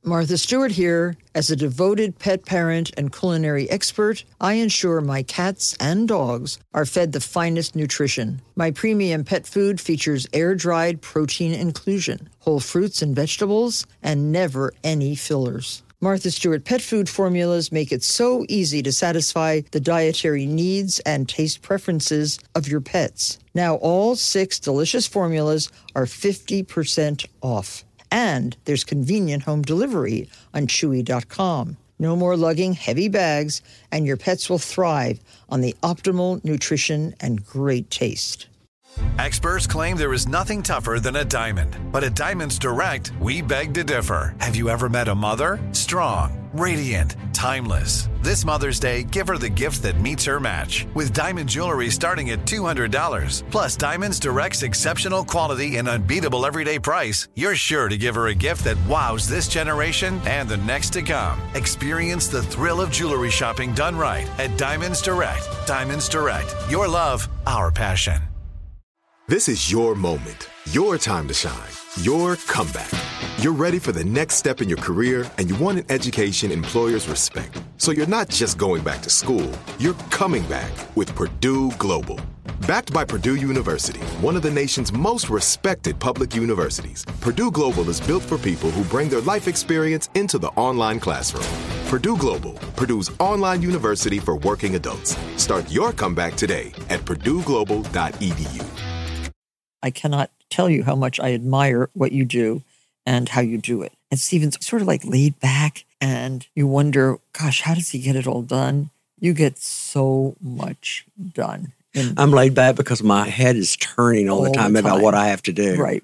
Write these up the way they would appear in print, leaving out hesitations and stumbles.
Martha Stewart here. As a devoted pet parent and culinary expert, I ensure my cats and dogs are fed the finest nutrition. My premium pet food features air-dried protein inclusion, whole fruits and vegetables, and never any fillers. Martha Stewart pet food formulas make it so easy to satisfy the dietary needs and taste preferences of your pets. Now all 6 delicious formulas are 50% off. And there's convenient home delivery on Chewy.com. No more lugging heavy bags, and your pets will thrive on the optimal nutrition and great taste. Experts claim there is nothing tougher than a diamond. But at Diamonds Direct, we beg to differ. Have you ever met a mother? Strong, radiant, timeless. This Mother's Day, give her the gift that meets her match. With diamond jewelry starting at $200. Plus Diamonds Direct's exceptional quality and unbeatable everyday price, you're sure to give her a gift that wows this generation and the next to come. Experience the thrill of jewelry shopping done right at Diamonds Direct. Diamonds Direct. Your love, our passion. This is your moment, your time to shine, your comeback. You're ready for the next step in your career, and you want an education employers respect. So you're not just going back to school, you're coming back with Purdue Global. Backed by Purdue University, one of the nation's most respected public universities, Purdue Global is built for people who bring their life experience into the online classroom. Purdue Global, Purdue's online university for working adults. Start your comeback today at purdueglobal.edu. I cannot tell you how much I admire what you do and how you do it. And Stephen's sort of like laid back, and you wonder, gosh, how does he get it all done? You get so much done. I'm laid back because my head is turning all the time about what I have to do. Right.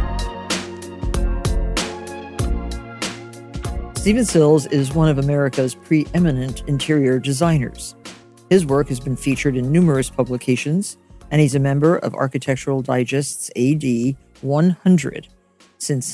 Stephen Sills is one of America's preeminent interior designers. His work has been featured in numerous publications, and he's a member of Architectural Digest's AD 100 since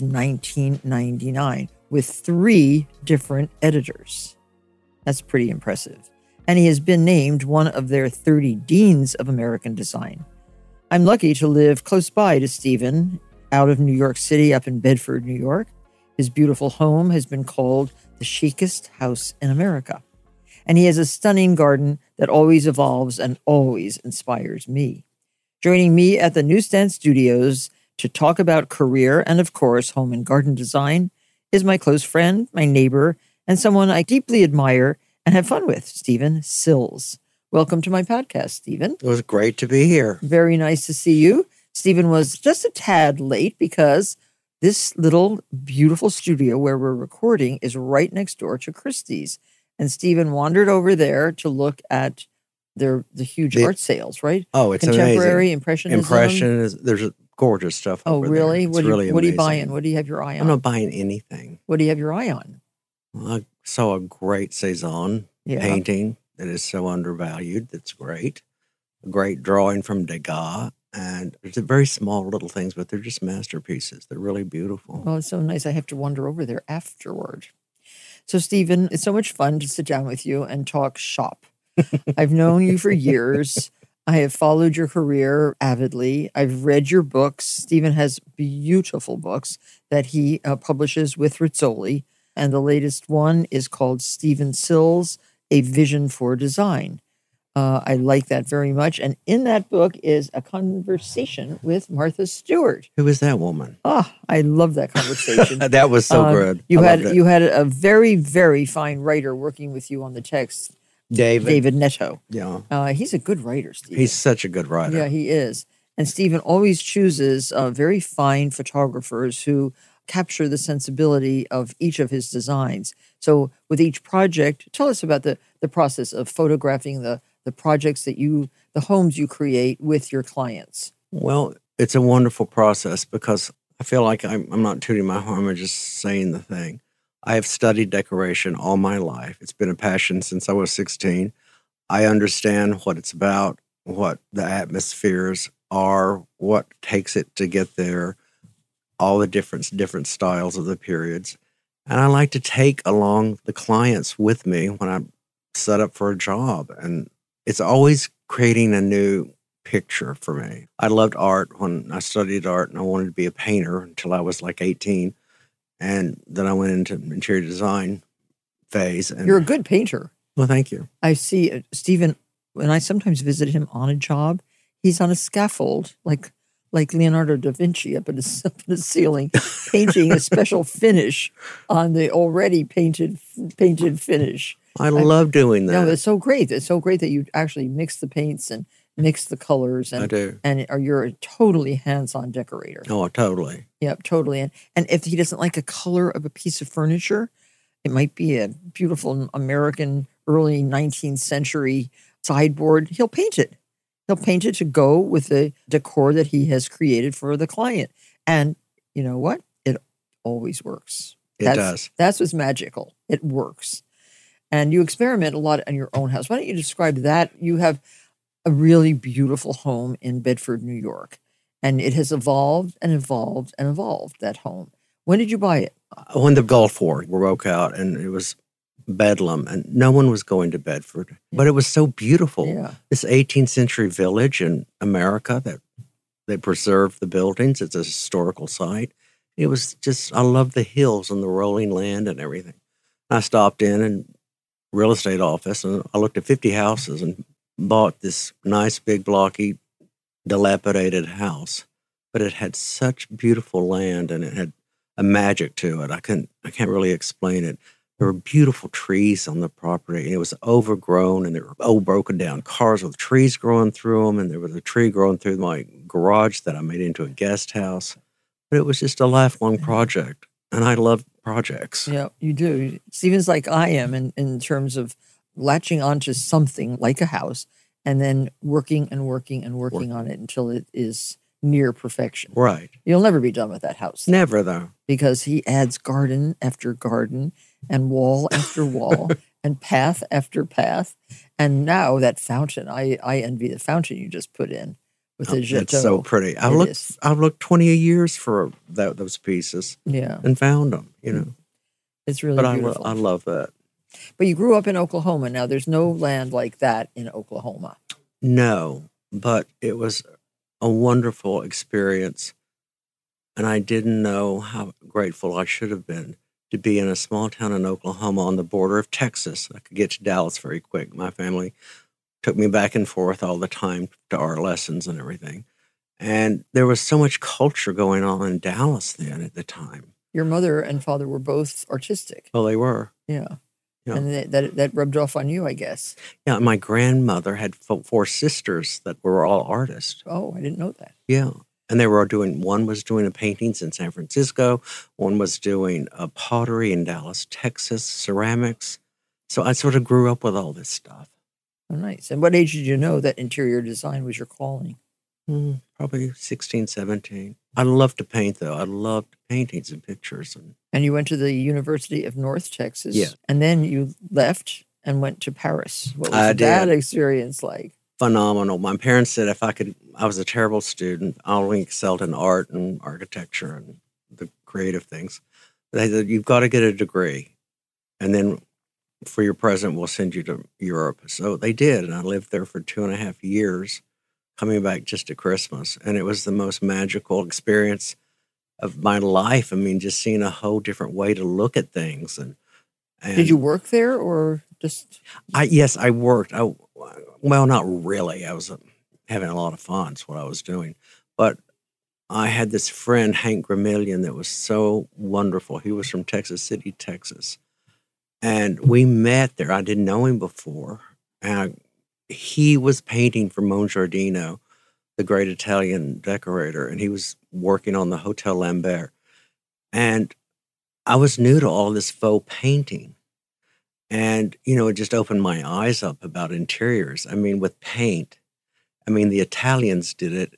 1999, with 3 different editors. That's pretty impressive. And he has been named one of their 30 Deans of American Design. I'm lucky to live close by to Stephen, out of New York City, up in Bedford, New York. His beautiful home has been called the chicest house in America. And he has a stunning garden that always evolves and always inspires me. Joining me at the Newsstand Studios to talk about career and, of course, home and garden design is my close friend, my neighbor, and someone I deeply admire and have fun with, Stephen Sills. Welcome to my podcast, Stephen. It was great to be here. Very nice to see you. Stephen was just a tad late because this little beautiful studio where we're recording is right next door to Christie's. And Stephen wandered over there to look at the huge art sales, right? Oh, it's Contemporary, amazing. Impressionism. There's gorgeous stuff over really? there. It's really what are you amazing. buying? What do you have your eye on? I'm not buying anything. What do you have your eye on? Well, I saw a great Cezanne painting that is so undervalued. That's great. A great drawing from Degas. And it's very small little things, but they're just masterpieces. They're really beautiful. Oh, it's so nice. I have to wander over there afterward. So, Stephen, it's so much fun to sit down with you and talk shop. I've known you for years. I have followed your career avidly. I've read your books. Stephen has beautiful books that he publishes with Rizzoli. And the latest one is called Stephen Sills, A Vision for Design. I like that very much. And in that book is a conversation with Martha Stewart. Who is that woman? Oh, I love that conversation. That was so good. You had a very, very fine writer working with you on the text, David Netto. Yeah. He's a good writer, Stephen. He's such a good writer. Yeah, he is. And Stephen always chooses very fine photographers who capture the sensibility of each of his designs. So with each project, tell us about the process of photographing the projects that the homes you create with your clients. Well, it's a wonderful process because I feel like I'm not tooting my horn, I'm just saying the thing. I have studied decoration all my life. It's been a passion since I was 16. I understand what it's about, what the atmospheres are, what takes it to get there, all the different styles of the periods. And I like to take along the clients with me when I'm set up for a job. And it's always creating a new picture for me. I loved art when I studied art, and I wanted to be a painter until I was like 18. And then I went into interior design phase. And, You're a good painter. well, thank you. I see Stephen, when I sometimes visit him on a job, he's on a scaffold, like Leonardo da Vinci up in the ceiling, painting a special finish on the already painted finish. I love doing that. No, it's so great. It's so great that you actually mix the paints and mix the colors. And, I do. And you're a totally hands-on decorator. Oh, totally. Yep, totally. And if he doesn't like a color of a piece of furniture, it might be a beautiful American early 19th century sideboard, he'll paint it. He'll paint it to go with the decor that he has created for the client. And you know what? It always works. It does. That's what's magical. It works. And you experiment a lot in your own house. Why don't you describe that? You have a really beautiful home in Bedford, New York. And it has evolved and evolved and evolved, that home. When did you buy it? When the Gulf War broke out, and it was bedlam, and no one was going to Bedford. But it was so beautiful. Yeah. This 18th century village in America that they preserved the buildings. It's a historical site. It was just, I love the hills and the rolling land and everything. I stopped in and real estate office, and I looked at 50 houses and bought this nice, big, blocky, dilapidated house. But it had such beautiful land, and it had a magic to it. I can't really explain it. There were beautiful trees on the property, and it was overgrown, and there were old, broken down cars with trees growing through them, and there was a tree growing through my garage that I made into a guest house. But it was just a lifelong project, and I love projects. Yeah, you do. Stephen's like I am in terms of latching onto something like a house and then working and working and working on it until it is near perfection. Right. You'll never be done with that house. Never, though. Because he adds garden after garden and wall after wall and path after path. And now that fountain, I envy the fountain you just put in with the Jeteau. It's so pretty. I've looked 20 years for those pieces. Yeah. And found them, you know. It's really beautiful. I love that. But you grew up in Oklahoma. Now, there's no land like that in Oklahoma. No, but it was a wonderful experience. And I didn't know how grateful I should have been to be in a small town in Oklahoma on the border of Texas. I could get to Dallas very quick. My family took me back and forth all the time to art lessons and everything. And there was so much culture going on in Dallas then at the time. Your mother and father were both artistic. Well, they were. Yeah. Yeah. And that rubbed off on you, I guess. Yeah, my grandmother had 4 sisters that were all artists. Oh, I didn't know that. Yeah. And they were one was doing paintings in San Francisco, one was doing pottery in Dallas, Texas, ceramics. So I sort of grew up with all this stuff. Oh, nice. And what age did you know that interior design was your calling? Probably 16, 17. I loved to paint, though. I loved paintings and pictures. And you went to the University of North Texas. Yeah. And then you left and went to Paris. What was I that did. experience like? Phenomenal. My parents said I was a terrible student. I only excelled in art and architecture and the creative things. They said, you've got to get a degree. And then for your present, we'll send you to Europe. So they did. And I lived there for 2.5 years, coming back just at Christmas. And it was the most magical experience of my life. I mean, just seeing a whole different way to look at things. And did you work there or just? Yes, I worked. Well, not really. I was having a lot of fun. That's what I was doing. But I had this friend, Hank Gramillion, that was so wonderful. He was from Texas City, Texas. And we met there. I didn't know him before. And he was painting for Mongiardino, the great Italian decorator, and he was working on the Hotel Lambert. And I was new to all this faux painting. And, it just opened my eyes up about interiors. I mean, with paint, the Italians did it,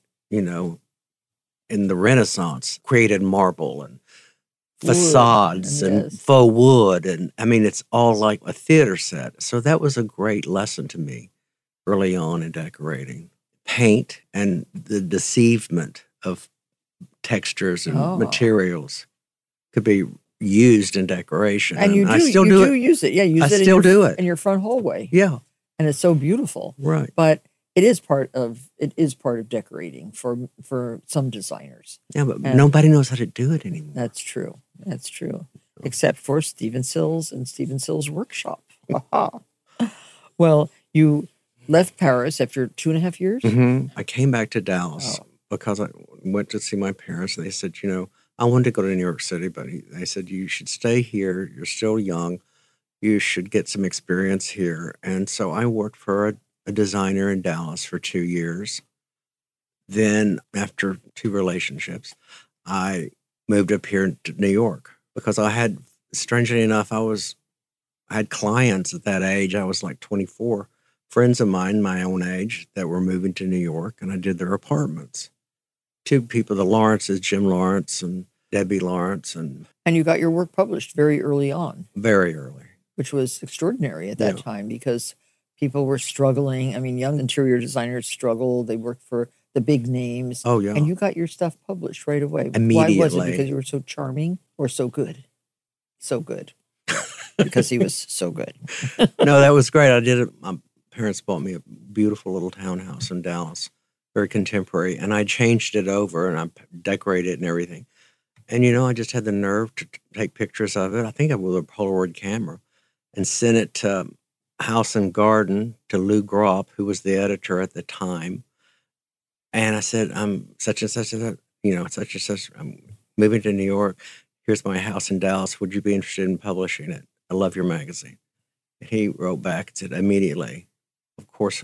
in the Renaissance, created marble and facades and faux wood. And, it's all like a theater set. So that was a great lesson to me early on in decorating. Paint and the deceivement of textures and materials could be used in decoration. And you do, I still do it. Use it. Yeah, use I it still do it in your front hallway. Yeah. And it's so beautiful. Right. But it is part of decorating for some designers. Yeah, but nobody knows how to do it anymore. That's true. That's true. Except for Stephen Sills and Stephen Sills' workshop. Well, you left Paris after 2.5 years? I came back to Dallas because I went to see my parents. And they said, I wanted to go to New York City, but they said, you should stay here. You're still young. You should get some experience here. And so I worked for a designer in Dallas for 2 years. Then after 2 relationships, I moved up here to New York because I had, strangely enough, I had clients at that age. I was like 24, friends of mine, my own age, that were moving to New York, and I did their apartments. 2 people, the Lawrences, Jim Lawrence and Debbie Lawrence. And you got your work published very early on. Very early. Which was extraordinary at that time because people were struggling. I mean, young interior designers struggled. They worked for the big names. Oh, yeah. And you got your stuff published right away. Immediately. Why was it? Because you were so charming or so good? So good. Because he was so good. No, that was great. I did it. My parents bought me a beautiful little townhouse in Dallas, very contemporary, and I changed it over and I decorated it and everything. And, I just had the nerve to take pictures of it. I think I with a Polaroid camera and sent it to House and Garden to Lou Gropp, who was the editor at the time. And I said, I'm such and such, such and such. I'm moving to New York. Here's my house in Dallas. Would you be interested in publishing it? I love your magazine. And he wrote back and said, immediately, of course,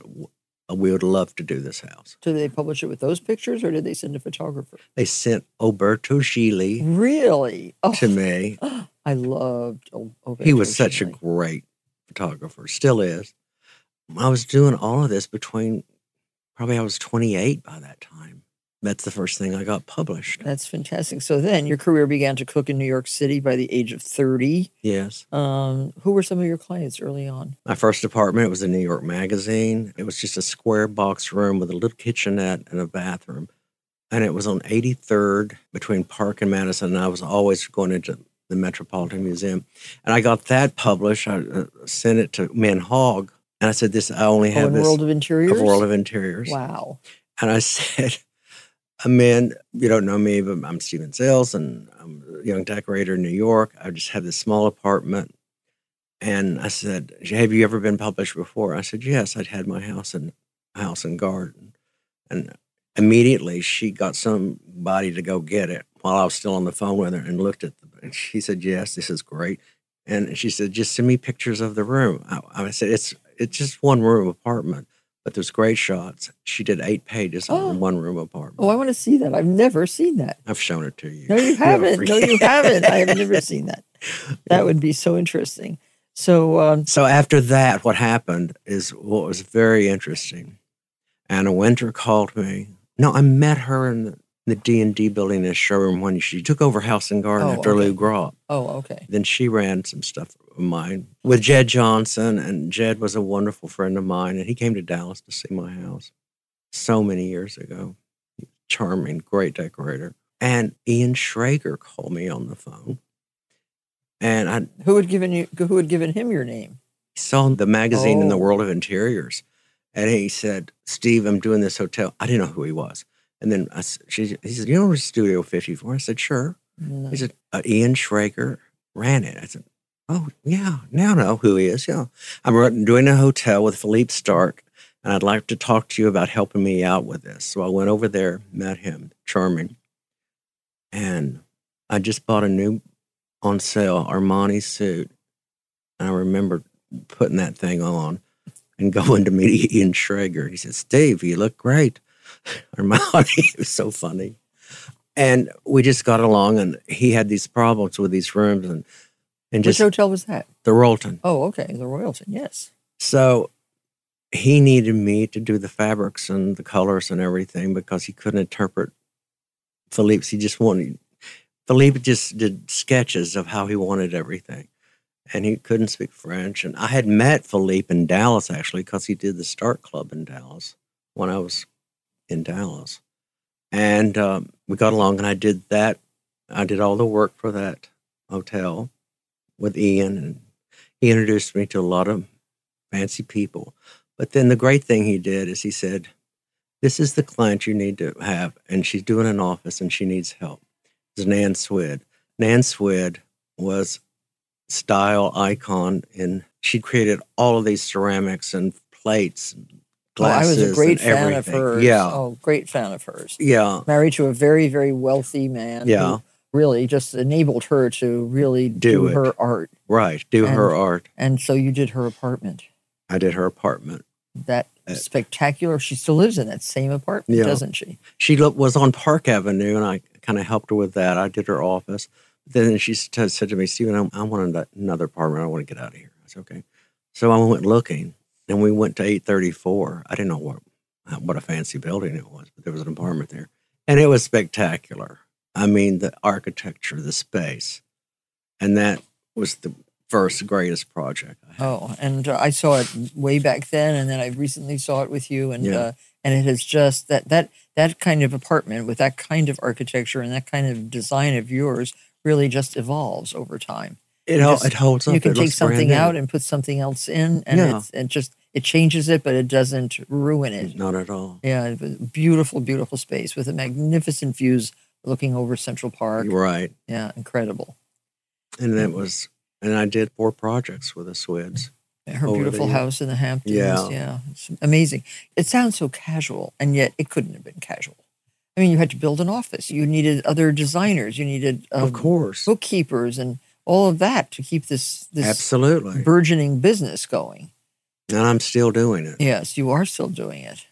we would love to do this house. Did they publish it with those pictures or did they send a photographer? They sent Oberto Gili really? to me. I loved Oberto. He was such a great photographer, still is. I was doing all of this probably I was 28 by that time. That's the first thing I got published. That's fantastic. So then your career began to cook in New York City by the age of 30. Yes. Who were some of your clients early on? My first apartment was a New York Magazine. It was just a square box room with a little kitchenette and a bathroom. And it was on 83rd between Park and Madison. And I was always going into the Metropolitan Museum. And I got that published. I sent it to Men Hog. And I said, I only have this. World of Interiors? World of Interiors. Wow. And I said, man, you don't know me, but I'm Stephen Sills, and I'm a young decorator in New York. I just have this small apartment. And I said, have you ever been published before? I said, yes, I'd had my house and garden. And immediately she got somebody to go get it while I was still on the phone with her and looked at and she said, yes, this is great. And she said, just send me pictures of the room. I said, it's just one room apartment. But there's great shots. She did 8 pages on a one-room apartment. Oh, I want to see that. I've never seen that. I've shown it to you. No, you haven't. No, you haven't. I have never seen that. That would be so interesting. So, so after that, what happened is what was very interesting. Anna Wintour called me. No, I met her in the D&D building in a showroom when she took over House and Garden after Lou Gropp. Oh, okay. Then she ran some stuff of mine with Jed Johnson, and Jed was a wonderful friend of mine, and he came to Dallas to see my house so many years ago. Charming, great decorator. And Ian Schrager called me on the phone. And who had given him your name? He saw the magazine in the World of Interiors. And he said, Steve, I'm doing this hotel. I didn't know who he was. And then he said, you know Studio 54? I said, sure. No. He said, Ian Schrager ran it. I said, oh, yeah, now I know who he is. Yeah. I'm doing a hotel with Philippe Stark, and I'd like to talk to you about helping me out with this. So I went over there, met him, charming. And I just bought a new on sale Armani suit. And I remember putting that thing on and going to meet Ian Schrager. He said, Steve, you look great. Armani, it was so funny. And we just got along, and he had these problems with these rooms. And just, which hotel was that? The Royalton. Oh, okay, the Royalton, yes. So he needed me to do the fabrics and the colors and everything because he couldn't interpret Philippe's. Philippe just did sketches of how he wanted everything. And he couldn't speak French. And I had met Philippe in Dallas, actually, because he did the Start Club in Dallas when I was in Dallas. And we got along, and I did that. I did all the work for that hotel with Ian, and he introduced me to a lot of fancy people. But then the great thing he did is he said, this is the client you need to have, and she's doing an office, and she needs help. It's Nan Swid. Nan Swid was style icon, and she created all of these ceramics and plates, and glasses. I was a great and fan of everything. hers. Yeah. Oh, great fan of hers. Yeah. Married to a very, very wealthy man. Yeah. Who really just enabled her to really Do it. her art. Right. Do her art. And so you did her apartment. I did her apartment. That spectacular. She still lives in that same apartment, doesn't she? She was on Park Avenue, and I kind of helped her with that. I did her office. Then she said to me, Stephen, I want another apartment. I want to get out of here. I said, okay. So I went looking, and we went to 834. I didn't know what a fancy building it was, but there was an apartment there. And it was spectacular. I mean, the architecture, the space. And that was the first greatest project I had. Oh, and I saw it way back then, and then I recently saw it with you, and it has just that kind of apartment with that kind of architecture and that kind of design of yours really just evolves over time. It holds up. You can take something out and put something else in, and it changes it, but it doesn't ruin it. Not at all. Yeah, beautiful, beautiful space with a magnificent views looking over Central Park. Right. Yeah, incredible. And and I did 4 projects with the Swids. Her beautiful house in the Hamptons. Yeah, it's amazing. It sounds so casual, and yet it couldn't have been casual. I mean, you had to build an office. You needed other designers. You needed, of course, bookkeepers and all of that to keep this absolutely burgeoning business going. And I'm still doing it. Yes, you are still doing it,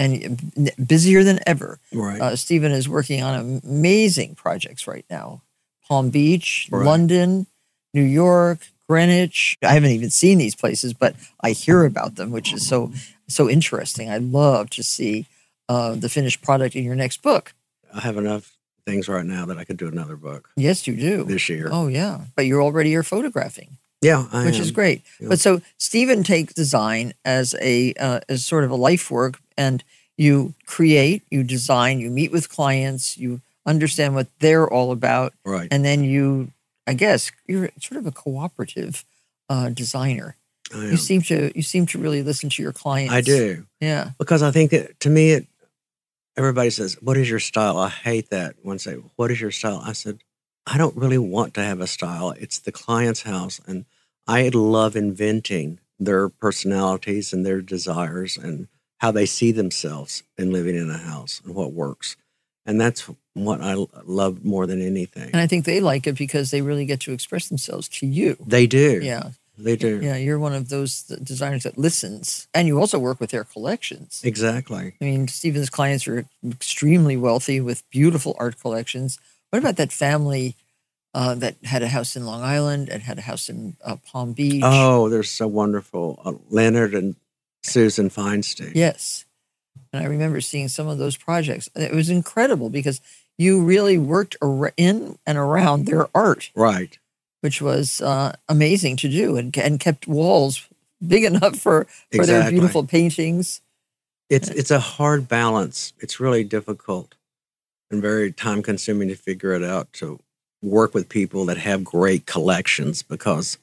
and busier than ever. Right. Stephen is working on amazing projects right now: Palm Beach, London, New York, Greenwich. I haven't even seen these places, but I hear about them, which is so interesting. I love to see the finished product in your next book. I have enough things right now that I could do another book. Yes, you do. This year. Oh, yeah. But you're already photographing. Yeah, which is great. Yeah. But so Stephen takes design as sort of a life work, and you create, you design, you meet with clients, you understand what they're all about. Right. And then I guess you're sort of a cooperative designer. I am. You seem to really listen to your clients. I do. Yeah. Because I think to me, everybody says, what is your style? I hate that when say, what is your style? I said, I don't really want to have a style. It's the client's house. And I love inventing their personalities and their desires and how they see themselves in living in a house and what works. And that's what I love more than anything. And I think they like it because they really get to express themselves to you. They do. Yeah. They do. Yeah, you're one of those designers that listens. And you also work with their collections. Exactly. I mean, Stephen's clients are extremely wealthy with beautiful art collections. What about that family that had a house in Long Island and had a house in Palm Beach? Oh, they're so wonderful. Leonard and Susan Feinstein. Yes. And I remember seeing some of those projects. It was incredible because you really worked in and around their art. Right. Which was amazing to do and kept walls big enough for their beautiful paintings. It's a hard balance. It's really difficult and very time-consuming to figure it out, to work with people that have great collections, because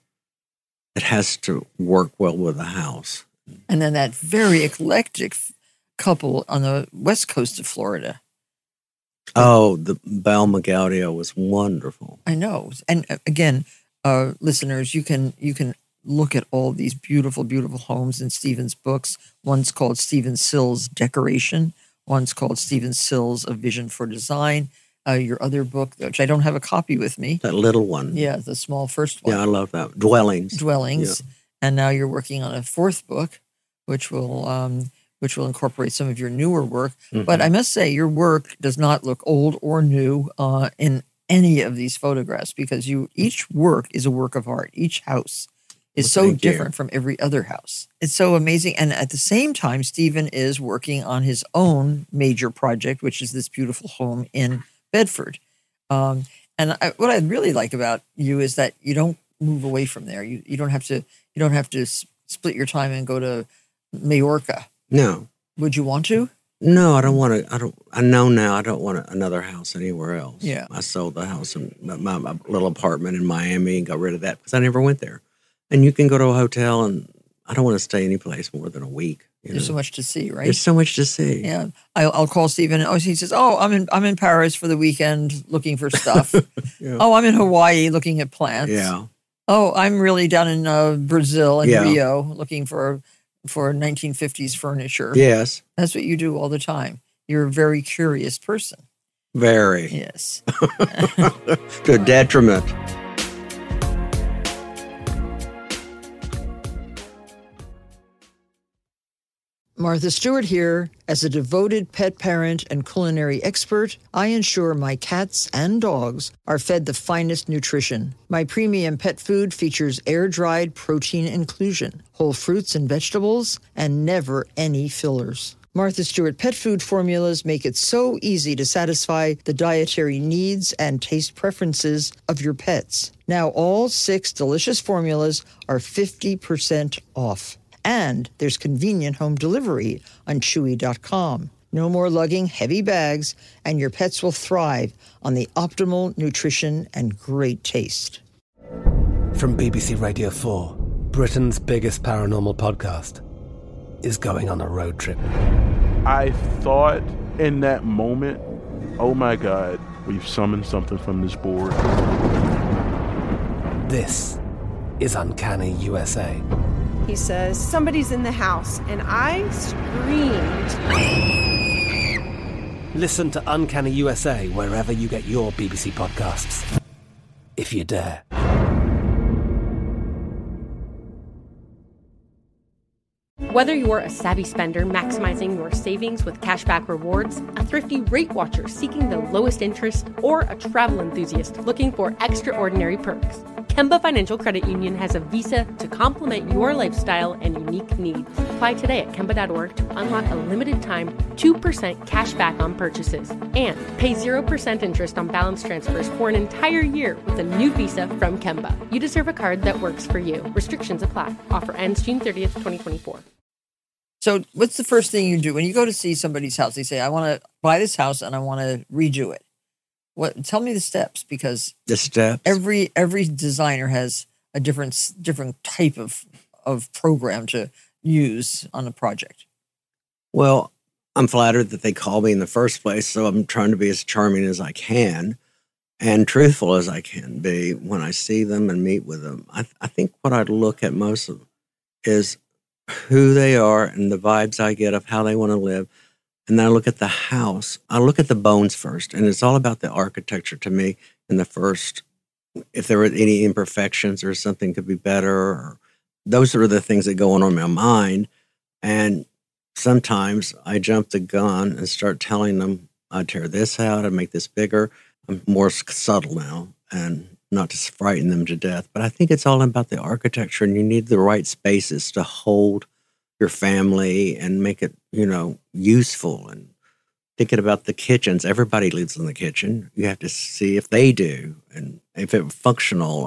it has to work well with the house. And then that very eclectic couple on the west coast of Florida. Oh, the Balma Gaudio was wonderful. I know. And again, listeners, you can look at all these beautiful, beautiful homes in Stephen's books. One's called Stephen Sills Decoration. One's called Stephen Sills A Vision for Design. Your other book, which I don't have a copy with me. That little one. Yeah, the small first one. Yeah, I love that. Dwellings. Yeah. And now you're working on a fourth book, which will incorporate some of your newer work. Mm-hmm. But I must say, your work does not look old or new in any of these photographs, because each work is a work of art. Each house is so different from every other house. It's so amazing. And at the same time, Stephen is working on his own major project, which is this beautiful home in Bedford. What I really like about you is that you don't move away from there. You don't have to split your time and go to Majorca. No. Would you want to? No, I don't want to. I know now I don't want another house anywhere else. Yeah. I sold the house in my little apartment in Miami and got rid of that because I never went there. And you can go to a hotel, and I don't want to stay any place more than a week. There's so much to see, right? There's so much to see. Yeah. I'll call Stephen. Oh, he says, "Oh, I'm in Paris for the weekend looking for stuff." Yeah. Oh, I'm in Hawaii looking at plants. Yeah. Oh, I'm really down in Brazil and Rio looking for 1950s furniture. Yes. That's what you do all the time. You're a very curious person. Very. Yes. To a detriment. Martha Stewart here. As a devoted pet parent and culinary expert, I ensure my cats and dogs are fed the finest nutrition. My premium pet food features air-dried protein inclusion, whole fruits and vegetables, and never any fillers. Martha Stewart pet food formulas make it so easy to satisfy the dietary needs and taste preferences of your pets. Now all 6 delicious formulas are 50% off. And there's convenient home delivery on Chewy.com. No more lugging heavy bags, and your pets will thrive on the optimal nutrition and great taste. From BBC Radio 4, Britain's biggest paranormal podcast is going on a road trip. I thought in that moment, oh my God, we've summoned something from this board. This is Uncanny USA. He says, somebody's in the house, and I screamed. Listen to Uncanny USA wherever you get your BBC podcasts, if you dare. Whether you're a savvy spender maximizing your savings with cashback rewards, a thrifty rate watcher seeking the lowest interest, or a travel enthusiast looking for extraordinary perks, Kemba Financial Credit Union has a visa to complement your lifestyle and unique needs. Apply today at Kemba.org to unlock a limited-time 2% cash back on purchases and pay 0% interest on balance transfers for an entire year with a new visa from Kemba. You deserve a card that works for you. Restrictions apply. Offer ends June 30th, 2024. So what's the first thing you do when you go to see somebody's house? They say, I want to buy this house and I want to redo it. Tell me the steps, because the steps. Every designer has a different type of program to use on a project. Well, I'm flattered that they called me in the first place, so I'm trying to be as charming as I can and truthful as I can be when I see them and meet with them. I think what I'd look at most of is who they are and the vibes I get of how they want to live. And then I look at the house. I look at the bones first, and it's all about the architecture to me in the first. If there were any imperfections or something could be better, or those are the things that go on in my mind. And sometimes I jump the gun and start telling them, I tear this out, I make this bigger. I'm more subtle now and not to frighten them to death. But I think it's all about the architecture, and you need the right spaces to hold your family and make it, useful. And thinking about the kitchens, everybody lives in the kitchen. You have to see if they do and if it's functional,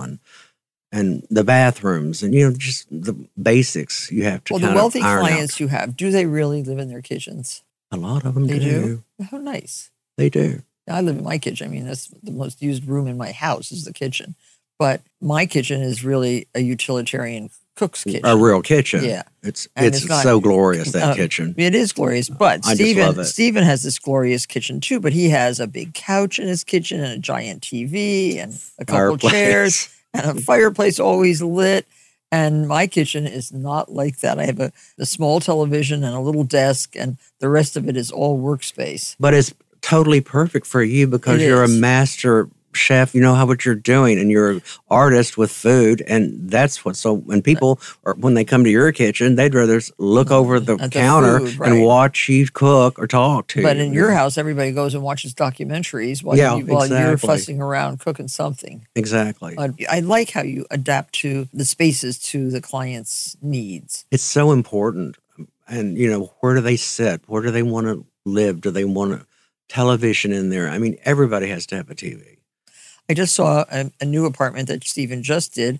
and the bathrooms, and just the basics you have to kind of the wealthy iron clients out. you have, do they really live in their kitchens? A lot of them They do. How nice. They do. I live in my kitchen. I mean, that's the most used room in my house is the kitchen. But my kitchen is really a utilitarian cook's kitchen. A real kitchen. Yeah. It's not, so glorious, that kitchen. It is glorious. But I just love it. Stephen has this glorious kitchen too, but he has a big couch in his kitchen and a giant TV and a couple chairs and a fireplace always lit. And my kitchen is not like that. I have a small television and a little desk, and the rest of it is all workspace. But it's totally perfect for you because you're a master chef. You know what you're doing, and you're an artist with food, and that's what. So when people when they come to your kitchen, they'd rather look over the counter and watch you cook or talk to you. But in your house, everybody goes and watches documentaries while you're fussing around cooking something. Exactly. I like how you adapt to the spaces to the client's needs. It's so important. And where do they sit? Where do they want to live? Do they want a television in there? I mean, everybody has to have a TV. I just saw a new apartment that Stephen just did,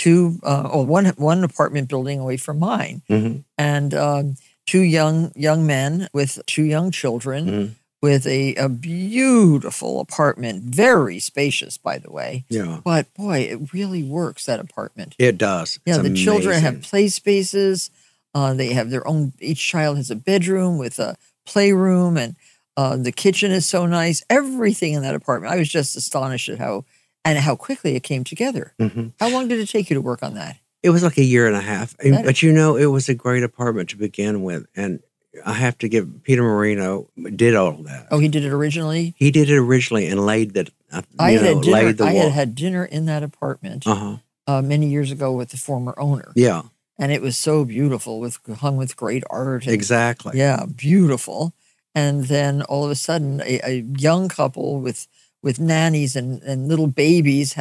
one apartment building away from mine, and two young men with 2 young children, with a beautiful apartment, very spacious, by the way. Yeah. But boy, it really works, that apartment. It does. Yeah, it's the children amazing. have play spaces. They have their own, each child has a bedroom with a playroom, and the kitchen is so nice. Everything in that apartment. I was just astonished at how quickly it came together. Mm-hmm. How long did it take you to work on that? It was like a year and a half. But it was a great apartment to begin with. And I have to give Peter Marino did all of that. Oh, he did it originally? He did it originally and laid that. I had dinner in that apartment many years ago with the former owner. Yeah. And it was so beautiful, hung with great art. And, exactly. Yeah, beautiful. And then all of a sudden, a young couple with nannies and little babies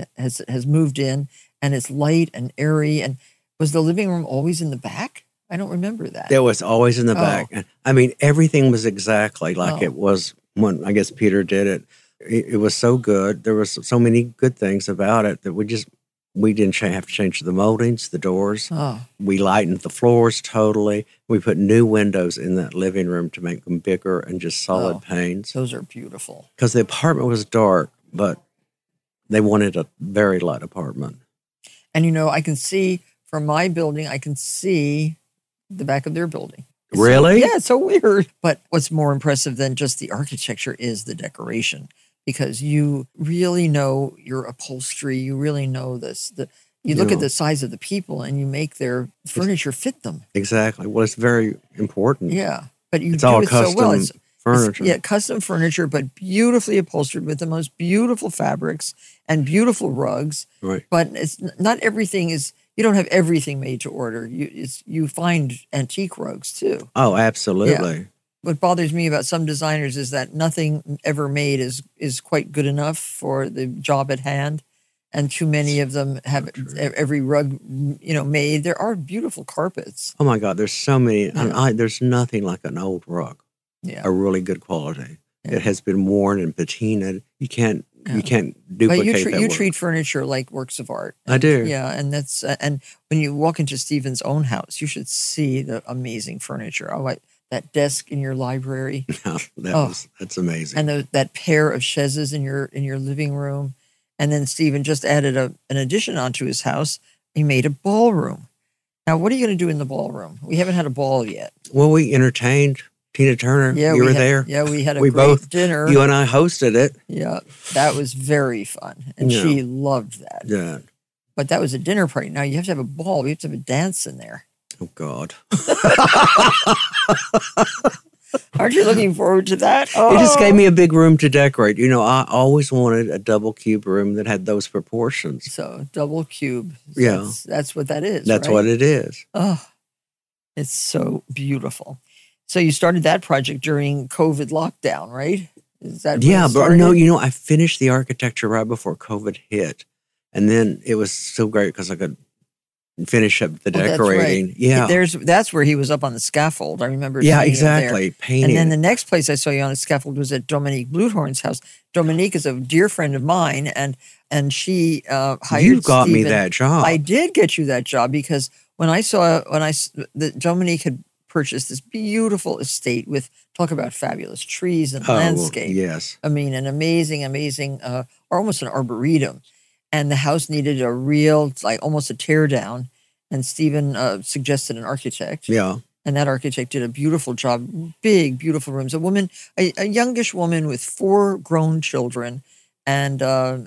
has moved in, and it's light and airy. And was the living room always in the back? I don't remember that. It was always in the back. I mean, everything was exactly like it was when I guess Peter did it. It was so good. There was so many good things about it that we didn't have to change the moldings, the doors. Oh. We lightened the floors totally. We put new windows in that living room to make them bigger and just solid panes. Those are beautiful. Because the apartment was dark, but they wanted a very light apartment. And, I can see from my building, I can see the back of their building. Really? It's so weird. But what's more impressive than just the architecture is the decoration, because you really know your upholstery. You really know this. You look at the size of the people and you make their furniture fit them. Exactly. Well, it's very important. Yeah. But it's all custom so well. furniture. Custom furniture, but beautifully upholstered with the most beautiful fabrics and beautiful rugs. Right. But it's not everything is. You don't have everything made to order. You find antique rugs too. Oh, absolutely. Yeah. What bothers me about some designers is that nothing ever made is quite good enough for the job at hand, and too many of them have every rug made. There are beautiful carpets. Oh my God, there's so many. Yeah. There's nothing like an old rug. Yeah, a really good quality. Yeah. It has been worn and patinaed. You can't duplicate but that you work. treat furniture like works of art. I do. Yeah, and that's and when you walk into Stephen's own house, you should see the amazing furniture. Oh, that desk in your library. That's amazing. And that pair of chaises in your living room. And then Stephen just added an addition onto his house. He made a ballroom. Now, what are you going to do in the ballroom? We haven't had a ball yet. Well, we entertained Tina Turner. Yeah, you were there. Yeah, we had great dinner. You and I hosted it. Yeah, that was very fun. And she loved that. Yeah. But that was a dinner party. Now you have to have a ball. You have to have a dance in there. Oh, God. Aren't you looking forward to that? It just gave me a big room to decorate. I always wanted a double cube room that had those proportions. So double cube. Yeah. That's what that is. That's right? what it is. Oh, it's so beautiful. So you started that project during COVID lockdown, right? Is that but no, I finished the architecture right before COVID hit. And then it was so great because I could finish up the decorating. That's right. Yeah. That's where he was up on the scaffold. I remember. Yeah, exactly. Painting. And then the next place I saw you on the scaffold was at Dominique Bluthorn's house. Dominique is a dear friend of mine, and she hired You got Stephen. me that job. I did get you that job because when Dominique had purchased this beautiful estate with, talk about fabulous trees and landscape. Yes. I mean, an amazing, or almost an arboretum. And the house needed a real, almost a tear down. And Stephen suggested an architect. Yeah. And that architect did a beautiful job. Big, beautiful rooms. A youngish woman with 4 grown children, and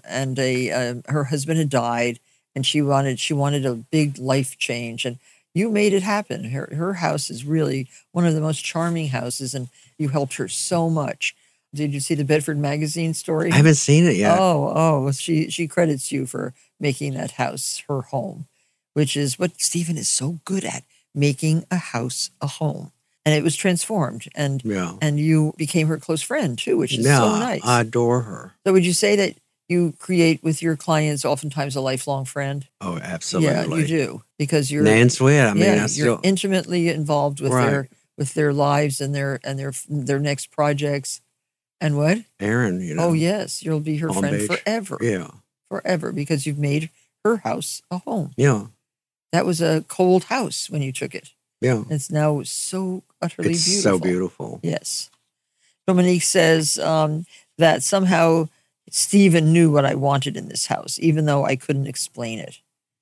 her husband had died, and she wanted a big life change. And you made it happen. Her house is really one of the most charming houses, and you helped her so much. Did you see the Bedford Magazine story? I haven't seen it yet. Oh, she credits you for making that house her home, which is what Stephen is so good at, making a house a home. And it was transformed, and you became her close friend too, which is so nice. I adore her. So would you say that you create with your clients oftentimes a lifelong friend? Oh, absolutely. Yeah, you do, because you're Nan Sweat. you're intimately involved with their lives and their next projects. And what? Erin, Oh, yes. You'll be her friend forever. Yeah. Forever, because you've made her house a home. Yeah. That was a cold house when you took it. Yeah. It's now so utterly beautiful. It's so beautiful. Yes. Dominique says that somehow Stephen knew what I wanted in this house, even though I couldn't explain it.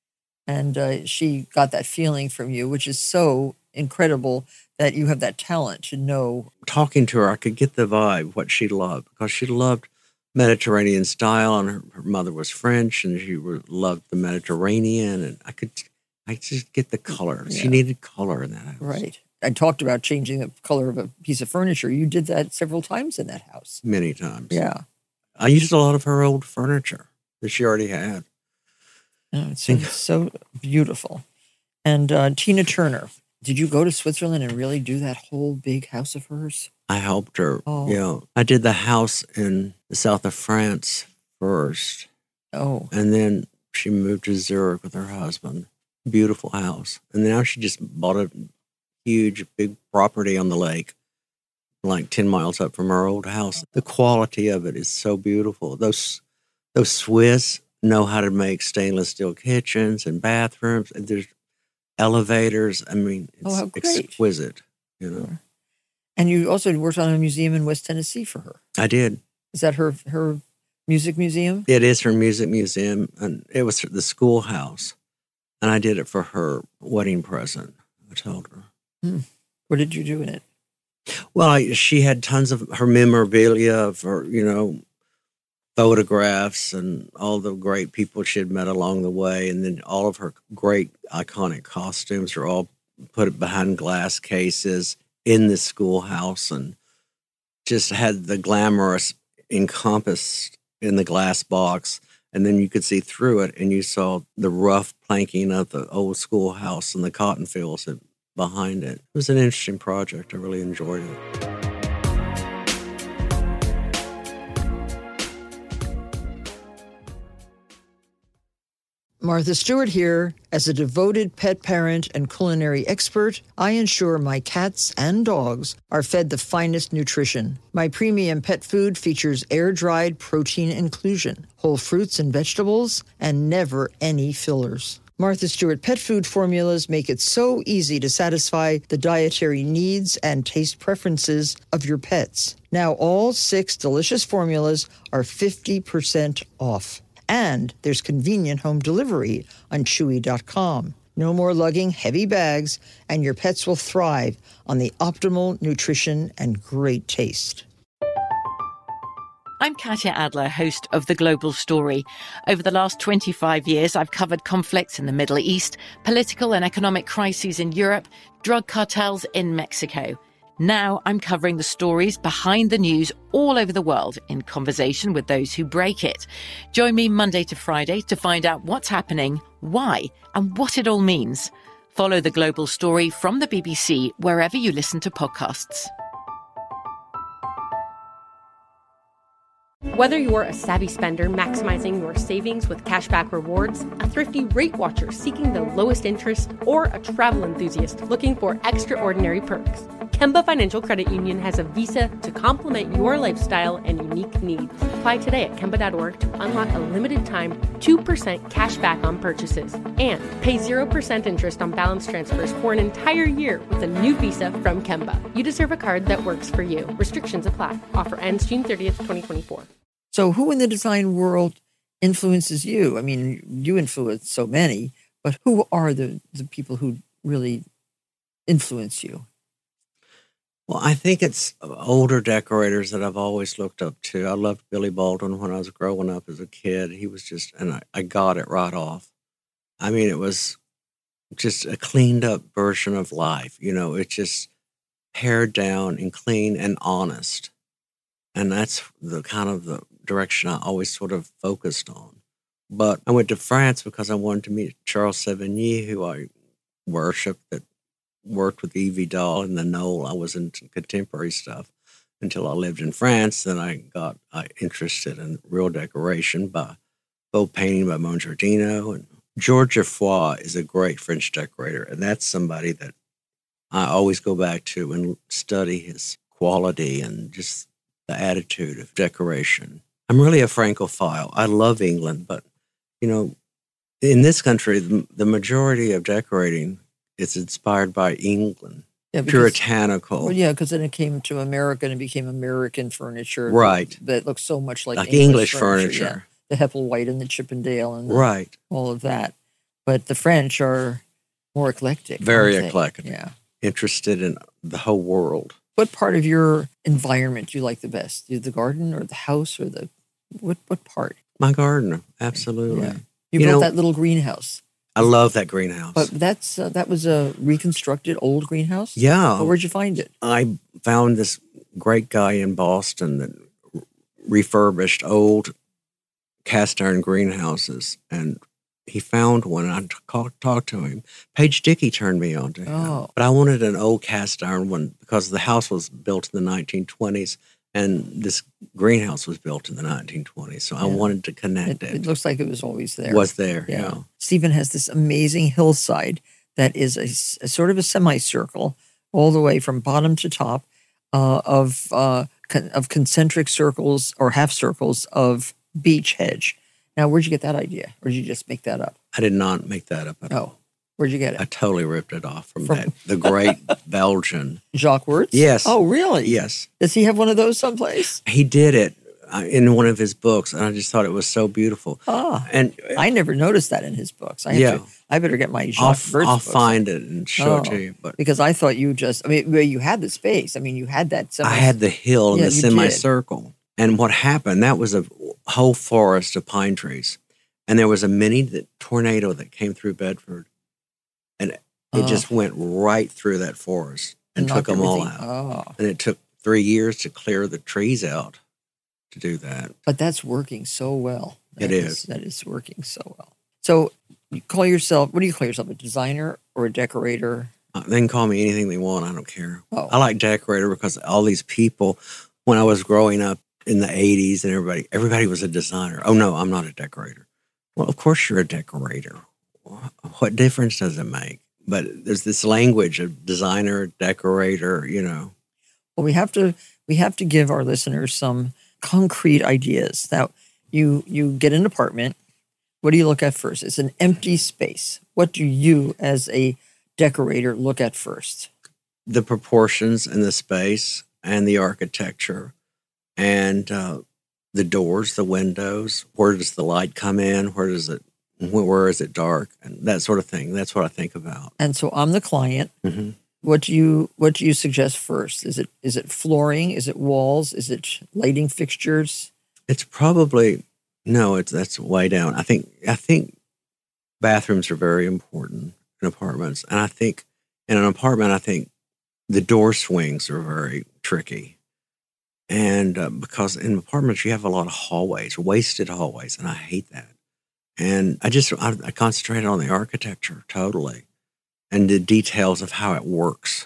And she got that feeling from you, which is so incredible that you have that talent to know. Talking to her, I could get the vibe, what she loved, because she loved Mediterranean style, and her mother was French, and she loved the Mediterranean, and I just get the color. Yeah. She needed color in that house. Right. I talked about changing the color of a piece of furniture. You did that several times in that house. Many times. Yeah. I used a lot of her old furniture that she already had. Oh, it's so beautiful. And Tina Turner, did you go to Switzerland and really do that whole big house of hers? I helped her. Oh. Yeah. I did the house in the south of France first. Oh. And then she moved to Zurich with her husband. Beautiful house. And now she just bought a huge, big property on the lake, like 10 miles up from her old house. The quality of it is so beautiful. Those Swiss know how to make stainless steel kitchens and bathrooms. And there's elevators. I mean, it's how great. Exquisite, you know. Sure. And you also worked on a museum in West Tennessee for her. I did. Is that her music museum? It is her music museum, and it was the schoolhouse. And I did it for her wedding present, I told her. What did you do in it? Well, she had tons of her memorabilia of her, photographs and all the great people she had met along the way. And then all of her great iconic costumes are all put behind glass cases in the schoolhouse, and just had the glamorous encompassed in the glass box. And then you could see through it, and you saw the rough planking of the old schoolhouse and the cotton fields behind it. It was an interesting project. I really enjoyed it. Martha Stewart here. As a devoted pet parent and culinary expert, I ensure my cats and dogs are fed the finest nutrition. My premium pet food features air-dried protein inclusion, whole fruits and vegetables, and never any fillers. Martha Stewart pet food formulas make it so easy to satisfy the dietary needs and taste preferences of your pets. Now all 6 delicious formulas are 50% off. And there's convenient home delivery on Chewy.com. No more lugging heavy bags, and your pets will thrive on the optimal nutrition and great taste. I'm Katya Adler, host of The Global Story. Over the last 25 years, I've covered conflicts in the Middle East, political and economic crises in Europe, drug cartels in Mexico. Now I'm covering the stories behind the news all over the world in conversation with those who break it. Join me Monday to Friday to find out what's happening, why, and what it all means. Follow The Global Story from the BBC wherever you listen to podcasts. Whether you're a savvy spender maximizing your savings with cashback rewards, a thrifty rate watcher seeking the lowest interest, or a travel enthusiast looking for extraordinary perks, Kemba Financial Credit Union has a visa to complement your lifestyle and unique needs. Apply today at Kemba.org to unlock a limited time 2% cash back on purchases and pay 0% interest on balance transfers for an entire year with a new visa from Kemba. You deserve a card that works for you. Restrictions apply. Offer ends June 30th, 2024. So who in the design world influences you? I mean, you influence so many, but who are the people who really influence you? Well, I think it's older decorators that I've always looked up to. I loved Billy Baldwin when I was growing up as a kid. He was just, and I got it right off. I mean, it was just a cleaned up version of life. It's just pared down and clean and honest. And that's the kind of the direction I always sort of focused on. But I went to France because I wanted to meet Charles Sevigny, who I worshiped, that worked with Yves Vidal in the Knoll. I was into contemporary stuff until I lived in France. Then I got interested in real decoration by both painting by Mongiardino. And Georges Geoffroy is a great French decorator, and that's somebody that I always go back to and study his quality and just the attitude of decoration. I'm really a Francophile. I love England, but, in this country, the majority of decorating is inspired by England. Yeah, puritanical. Well, yeah, because then it came to America and it became American furniture. Right. That looks so much like English furniture. Yeah. The Hepplewhite and the Chippendale and all of that. But the French are more eclectic. Very aren't they? eclectic. Yeah. Interested in the whole world. What part of your environment do you like the best? The garden or the house or what part? My garden, absolutely. Yeah. You built that little greenhouse. I love that greenhouse. But that was a reconstructed old greenhouse? Yeah. Well, where'd you find it? I found this great guy in Boston that refurbished old cast iron greenhouses, and he found one, and I talked to him. Paige Dickey turned me on to him. Oh. But I wanted an old cast iron one because the house was built in the 1920s, and this greenhouse was built in the 1920s. So I wanted to connect it. It looks like it was always there. Was there, yeah. Stephen has this amazing hillside that is a sort of a semicircle all the way from bottom to top of concentric circles or half circles of beech hedge. Now, where'd you get that idea? Or did you just make that up? I did not make that up at all. Where'd you get it? I totally ripped it off from the great Belgian. Jacques Wirtz? Yes. Oh, really? Yes. Does he have one of those someplace? He did it in one of his books, and I just thought it was so beautiful. And I never noticed that in his books. I better get my Jacques Wirtz I'll books. find it and show it to you. But because I thought you you had the space. I mean, you had that. I had the hill and the semicircle. And what happened, that was a whole forest of pine trees. And there was a mini tornado that came through Bedford. And it just went right through that forest and took them all out. Oh. And it took 3 years to clear the trees out to do that. But that's working so well. It is. That is working so well. So you call yourself, what do you call yourself, a designer or a decorator? They can call me anything they want. I don't care. Oh. I like decorator because all these people, when I was growing up in the 80s and everybody was a designer. Oh, no, I'm not a decorator. Well, of course you're a decorator. What difference does it make? But there's this language of designer, decorator, Well, we have to give our listeners some concrete ideas. Now, you get an apartment. What do you look at first? It's an empty space. What do you, as a decorator, look at first? The proportions in the space and the architecture and the doors, the windows. Where does the light come in? Where is it dark? And that sort of thing. That's what I think about. And so I'm the client. Mm-hmm. What do you suggest first? Is it flooring? Is it walls? Is it lighting fixtures? It's probably that's way down. I think bathrooms are very important in apartments, and I think in an apartment, the door swings are very tricky, and because in apartments you have a lot of hallways, wasted hallways, and I hate that. And I concentrated on the architecture totally. And the details of how it works,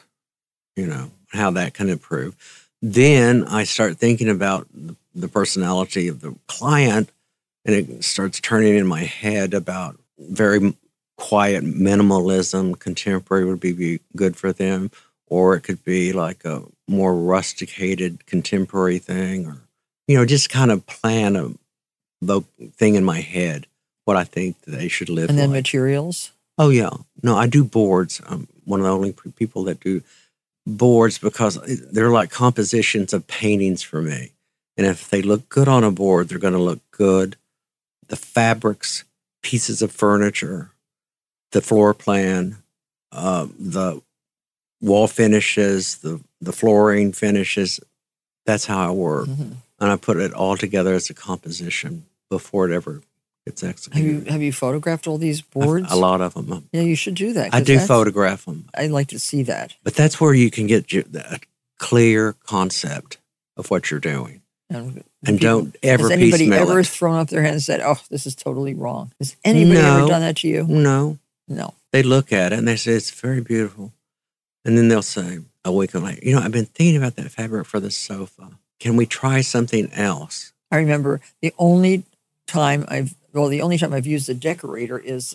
how that can improve. Then I start thinking about the personality of the client, and it starts turning in my head about very quiet minimalism. Contemporary would be good for them, or it could be like a more rusticated contemporary thing, or just kind of plan the thing in my head, what I think they should live. And then materials. Oh, yeah. No, I do boards. I'm one of the only people that do boards because they're like compositions of paintings for me. And if they look good on a board, they're going to look good. The fabrics, pieces of furniture, the floor plan, the wall finishes, the flooring finishes, that's how I work. Mm-hmm. And I put it all together as a composition before it ever gets executed. Have you photographed all these boards? A lot of them. Yeah, you should do that. I do photograph them. I'd like to see that. But that's where you can get a clear concept of what you're doing. And don't ever piecemeal it. Has anybody ever thrown up their hand and said, "Oh, this is totally wrong"? Has anybody ever done that to you? No. They look at it and they say, "It's very beautiful." And then they'll say a week later, "I've been thinking about that fabric for the sofa. Can we try something else?" I remember the only time I've used a decorator is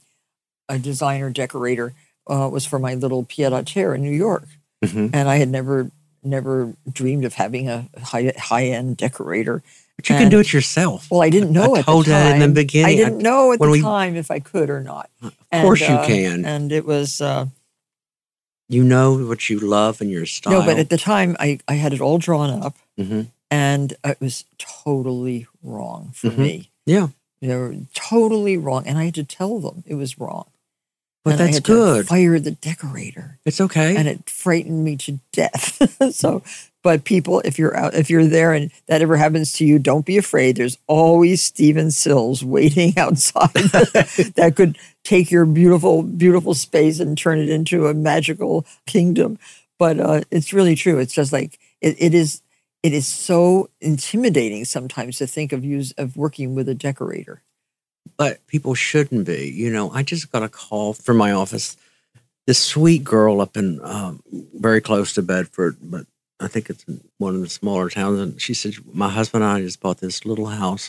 a designer decorator was for my little pied-à-terre in New York. Mm-hmm. And I had never dreamed of having a high-end decorator. But you can do it yourself. Well, I didn't know at the time. I told you that in the beginning. I didn't know at the time if I could or not. Of course you can. And it was... you know what you love and your style. No, but at the time, I had it all drawn up. Mm-hmm. And it was totally wrong for mm-hmm. me. Yeah. They were totally wrong. And I had to tell them it was wrong. But and that's I had good. To fire the decorator. It's okay. And it frightened me to death. So, but people, if you're there and that ever happens to you, don't be afraid. There's always Stephen Sills waiting outside that could take your beautiful, beautiful space and turn it into a magical kingdom. But it's really true. It's just like, it is so intimidating sometimes to think of working with a decorator. But people shouldn't be. You know, I just got a call from my office. This sweet girl up in very close to Bedford, but I think it's in one of the smaller towns. And she said, my husband and I just bought this little house,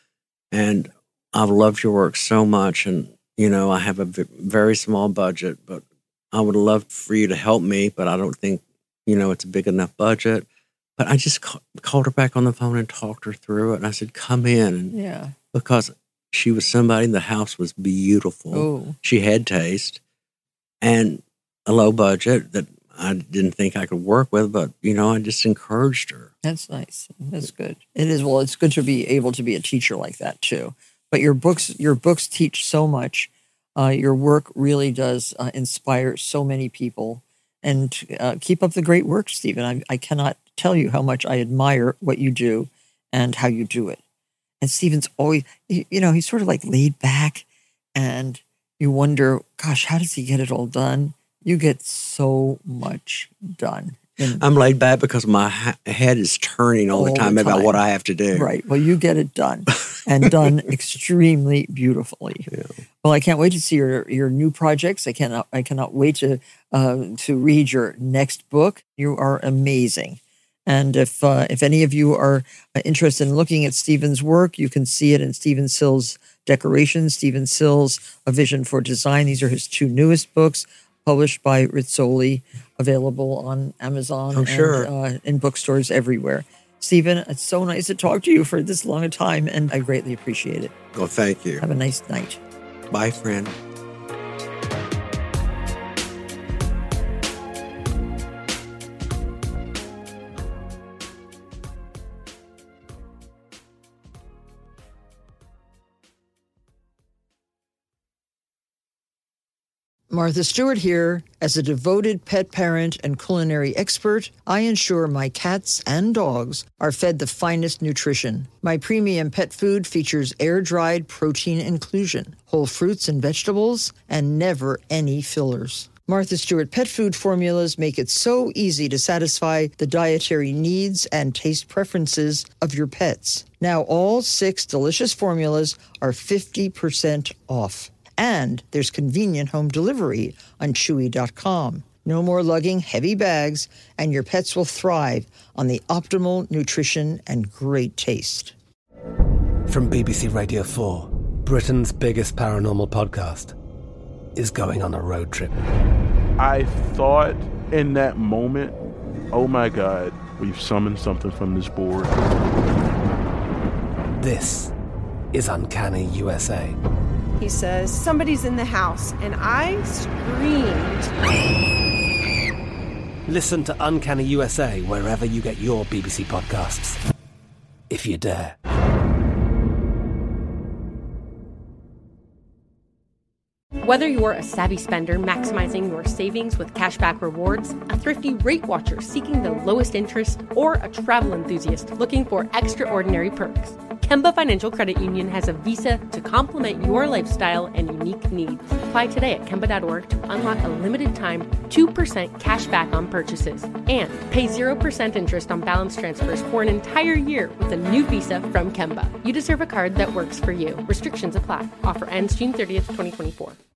and I've loved your work so much. And, you know, I have a very small budget, but I would love for you to help me, but I don't think, you know, it's a big enough budget. But I just called her back on the phone and talked her through it. And I said, come in. And because she was somebody, the house was beautiful. Oh. She had taste and a low budget that I didn't think I could work with, but, you know, I just encouraged her. That's nice. That's good. It is. Well, it's good to be able to be a teacher like that too. But your books teach so much. Your work really does inspire so many people. And keep up the great work, Stephen. I cannot tell you how much I admire what you do and how you do it. And Stephen's always, you know, he's sort of like laid back, and you wonder, gosh, how does he get it all done? You get so much done. I'm laid back because my head is turning all the time about what I have to do. Right. Well, you get it done, and done extremely beautifully. Yeah. Well, I can't wait to see your new projects. I cannot wait to read your next book. You are amazing. And if any of you are interested in looking at Stephen's work, you can see it in Stephen Sills' Decorations, Stephen Sills, A Vision for Design. These are his two newest books, published by Rizzoli, available on Amazon and in bookstores everywhere. Stephen, it's so nice to talk to you for this long a time, and I greatly appreciate it. Well, thank you. Have a nice night. Bye, friend. Martha Stewart here. As a devoted pet parent and culinary expert, I ensure my cats and dogs are fed the finest nutrition. My premium pet food features air-dried protein inclusion, whole fruits and vegetables, and never any fillers. Martha Stewart pet food formulas make it so easy to satisfy the dietary needs and taste preferences of your pets. Now all 6 delicious formulas are 50% off. And there's convenient home delivery on Chewy.com. No more lugging heavy bags, and your pets will thrive on the optimal nutrition and great taste. From BBC Radio 4, Britain's biggest paranormal podcast is going on a road trip. I thought in that moment, oh my God, we've summoned something from this board. This is Uncanny USA. He says, somebody's in the house, and I screamed. Listen to Uncanny USA wherever you get your BBC podcasts, if you dare. Whether you're a savvy spender maximizing your savings with cashback rewards, a thrifty rate watcher seeking the lowest interest, or a travel enthusiast looking for extraordinary perks, Kemba Financial Credit Union has a visa to complement your lifestyle and unique needs. Apply today at Kemba.org to unlock a limited-time 2% cash back on purchases and pay 0% interest on balance transfers for an entire year with a new visa from Kemba. You deserve a card that works for you. Restrictions apply. Offer ends June 30th, 2024.